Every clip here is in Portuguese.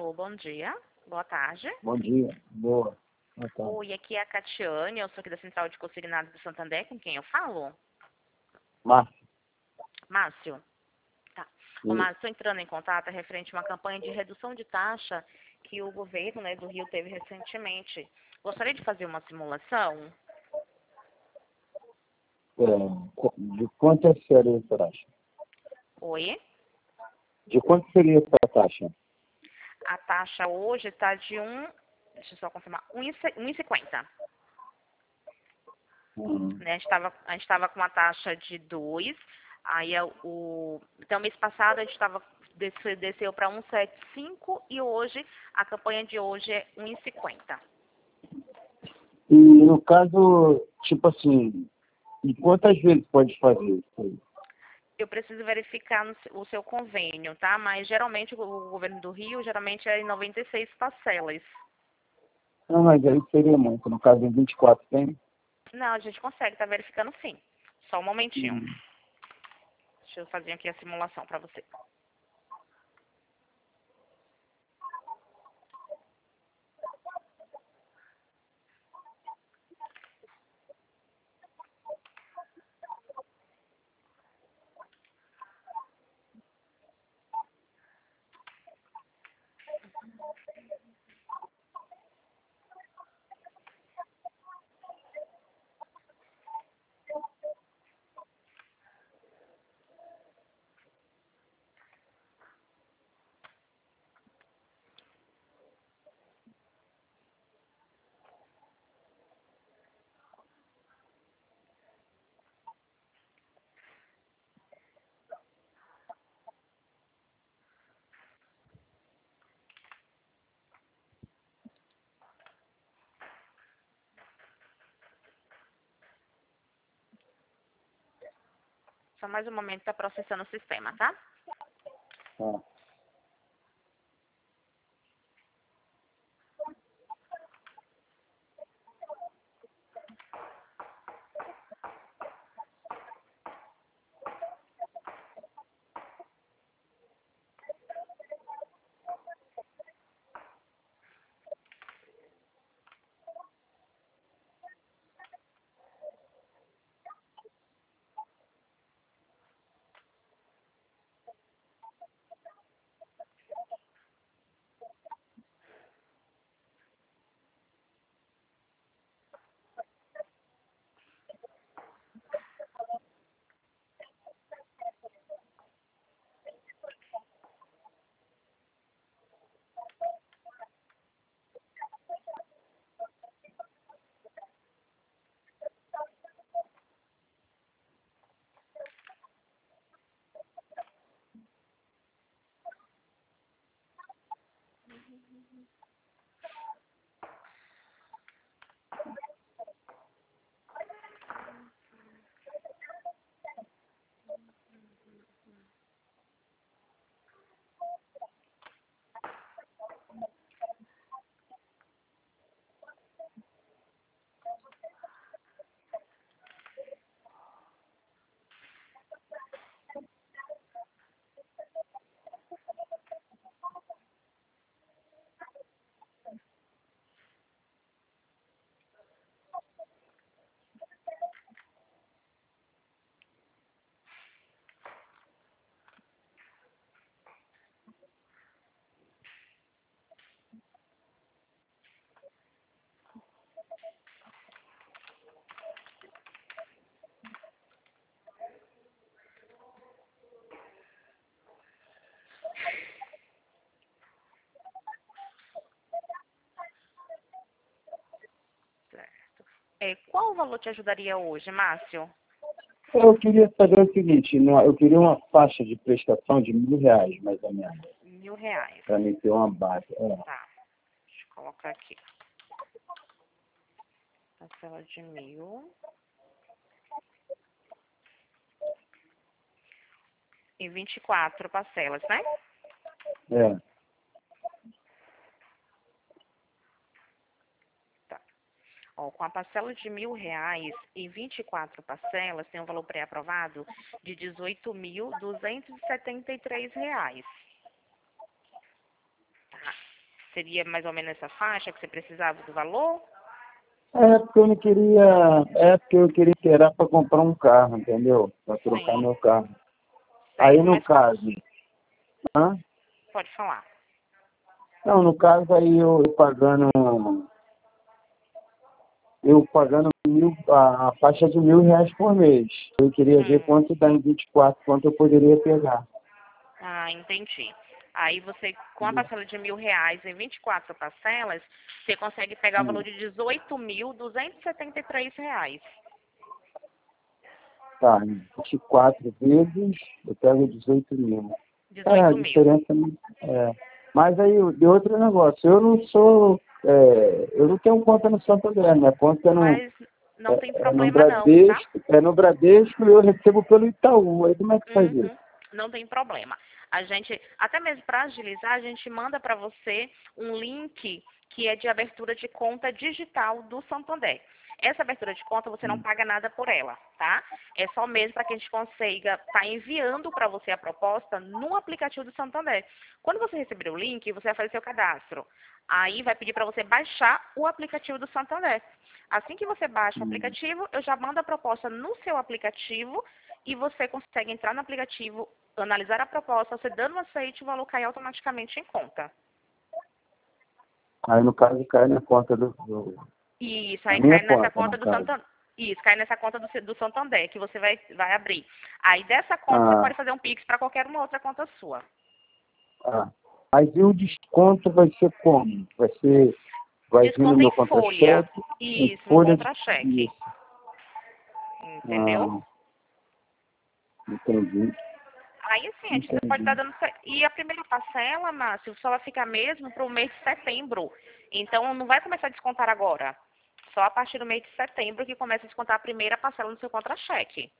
Alô, bom dia. Boa tarde. Bom dia. Boa. Boa tarde. Oi, aqui é a Catiane, eu sou aqui da Central de Consignados do Santander, com quem eu falo? Márcio. Márcio. Tá. Ô, Márcio, estou entrando em contato referente a uma campanha de redução de taxa que o governo, né, do Rio teve recentemente. Gostaria de fazer uma simulação? De quanto seria essa taxa? Oi? De quanto seria essa taxa? A taxa hoje está de deixa eu só confirmar, 1,50. Né? A gente estava com uma taxa de 2, aí então mês passado a gente desceu para 1,75 e hoje, a campanha de hoje é 1,50. E no caso, tipo assim, e quantas vezes pode fazer isso aí? Eu preciso verificar o seu convênio, tá? Mas geralmente o governo do Rio geralmente é em 96 parcelas. Não, mas aí seria muito. No caso, em 24 tem? Não, a gente consegue, tá verificando sim. Só um momentinho. Hum. Deixa eu fazer aqui a simulação para você. Só mais um momento, tá processando o sistema, tá? Tá. Certo. Qual o valor te ajudaria hoje, Márcio? Eu queria saber o seguinte, eu queria uma faixa de prestação de R$ 1.000, mais ou menos, R$ 1.000. para mim ter uma base. Tá. Deixa eu colocar aqui. Parcela de 1.000. Em 24 parcelas, né? É. Tá. Ó, com a parcela de R$ 1.000 em 24 parcelas, tem um valor pré-aprovado de R$ 18.273. Tá. Seria mais ou menos essa faixa que você precisava do valor? Porque eu não queria. Porque eu queria esperar para comprar um carro, entendeu? Para trocar Sim, meu carro. Aí certo. no Mas qual... caso. Hã? Pode falar. Não, no caso aí eu pagando a faixa de R$ 1.000 por mês. Eu queria ver Hum. quanto dá em 24, quanto eu poderia pegar. Ah, entendi. Aí você, com a parcela de R$ 1.000 em 24 parcelas, você consegue pegar o valor de R$ 18.273. Tá, em 24 vezes, eu pego 18 mil. A 18.000. diferença não. Mas aí, de outro negócio, eu não sou. Eu não tenho conta no Santander, minha conta Mas não tem é no problema não, tá? Bradesco e eu recebo pelo Itaú. Aí como é que faz isso? Uhum. Não tem problema. A gente, até mesmo para agilizar, a gente manda para você um link que é de abertura de conta digital do Santander. Essa abertura de conta você não paga nada por ela, tá? É só mesmo para que a gente consiga estar enviando para você a proposta no aplicativo do Santander. Quando você receber o link, você vai fazer seu cadastro. Aí vai pedir para você baixar o aplicativo do Santander. Assim que você baixa o aplicativo, eu já mando a proposta no seu aplicativo e você consegue entrar no aplicativo, analisar a proposta, você dando um aceite, o valor cai automaticamente em conta. Aí no caso cai na conta Isso, na aí minha cai nessa conta, conta no do caso. Santander. Isso, cai nessa conta do Santander, que você vai abrir. Aí dessa conta você Ah, pode fazer um Pix para qualquer uma outra conta sua. ah. Mas e o desconto vai ser como? Vai vir no Desconto meu em folha. contra-cheque, em Isso, no folha contra-cheque. isso. Entendeu? Ah, entendi, Aí assim, a gente pode estar entendi. dando. E a primeira parcela, Márcio, só vai ficar mesmo para o mês de setembro. Então não vai começar a descontar agora. Só a partir do mês de setembro que começa a descontar a primeira parcela no seu contra-cheque.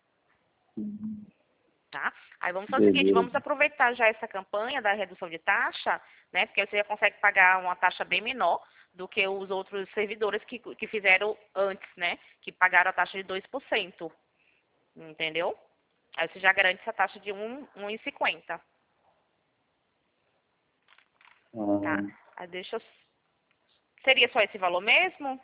Tá? Aí vamos fazer o seguinte, Beleza. vamos aproveitar já essa campanha da redução de taxa, né? Porque você já consegue pagar uma taxa bem menor do que os outros servidores que fizeram antes, né? Que pagaram a taxa de 2%. Entendeu? Aí você já garante essa taxa de 1,50. Tá? Ah, Aí deixa eu... Seria só esse valor mesmo?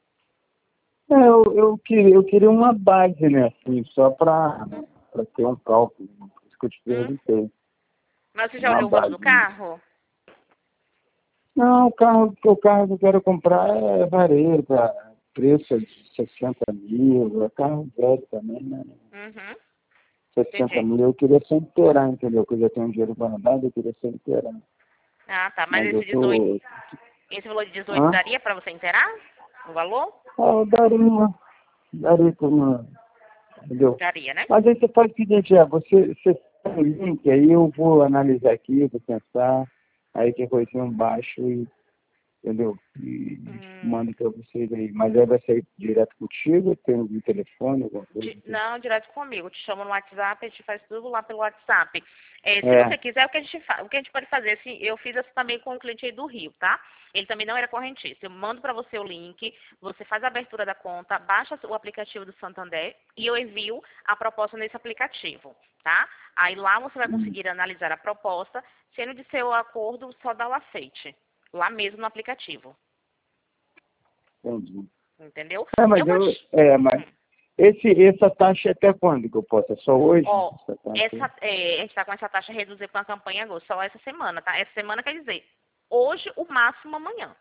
eu queria uma base, né? Assim, só para ter um cálculo. Por isso que eu te Hum? perguntei. Mas você já Uma olhou o valor do base. carro? Não, o carro que eu quero comprar é varejo, preço é de 60 mil, é carro velho também, né? Uhum. 60 Entendi. mil eu queria só inteirar, entendeu? Que eu já tenho um dinheiro guardado, eu queria só inteirar. Ah, tá. Mas Mas eu esse 18, tô. esse valor de 18 Hã? daria para você inteirar? O valor? Eu daria como. Entendeu? Daria, né? Mas aí você faz o seguinte, você tem o link, aí eu vou analisar aqui, vou pensar, aí que coisinha eu baixo e, entendeu? E Hum, mando pra vocês aí. Mas aí vai sair direto contigo, tem um telefone, alguma coisa assim. não, direto comigo. Te chamo no WhatsApp, a gente faz tudo lá pelo WhatsApp. Se É, você quiser, o que a gente pode fazer? Assim, eu fiz isso também com um cliente aí do Rio, tá? Ele também não era correntista. Eu mando para você o link, você faz a abertura da conta, baixa o aplicativo do Santander e eu envio a proposta nesse aplicativo, tá? Aí lá você vai conseguir analisar a proposta, sendo de seu acordo, só dá o aceite. Lá mesmo no aplicativo, entendi. entendeu? É, Eu mas vou eu, te... mas hum. essa taxa é até quando que eu posso? É só hoje? Ó, Essa taxa? a gente está com essa taxa reduzida com a campanha agora, só essa semana, tá? Essa semana quer dizer, hoje, o máximo amanhã,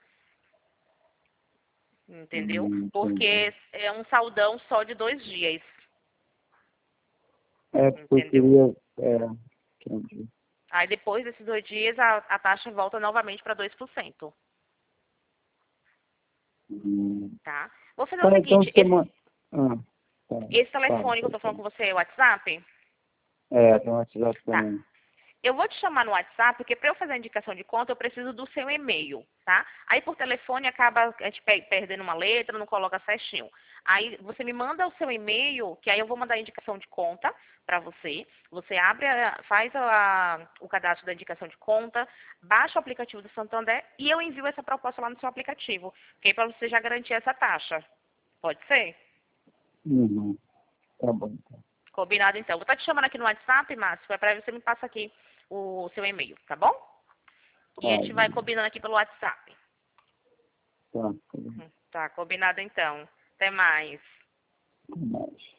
entendeu? Entendi. Porque é um saldão só de 2 dias, Porque eu entendeu? queria, entendi. Aí depois desses 2 dias, a taxa volta novamente para 2%, Hum. tá? Vou fazer o Tá, então seguinte, você manda. Ah, tá. esse Fala, telefone que eu pode tô falando falar. com você é o WhatsApp? Tem um WhatsApp Tá. também. Eu vou te chamar no WhatsApp, porque para eu fazer a indicação de conta, eu preciso do seu e-mail, tá? Aí por telefone acaba a gente perdendo uma letra, não coloca certinho. Aí você me manda o seu e-mail, que aí eu vou mandar a indicação de conta para você. Você abre, faz o cadastro da indicação de conta, baixa o aplicativo do Santander e eu envio essa proposta lá no seu aplicativo, que é para você já garantir essa taxa. Pode ser? Uhum. Tá bom, então. Combinado então. Vou estar te chamando aqui no WhatsApp, Márcio, para você me passa aqui o seu e-mail, tá bom? E a gente vai combinando aqui pelo WhatsApp. Tá. Tá, combinado então. Até mais. Até mais.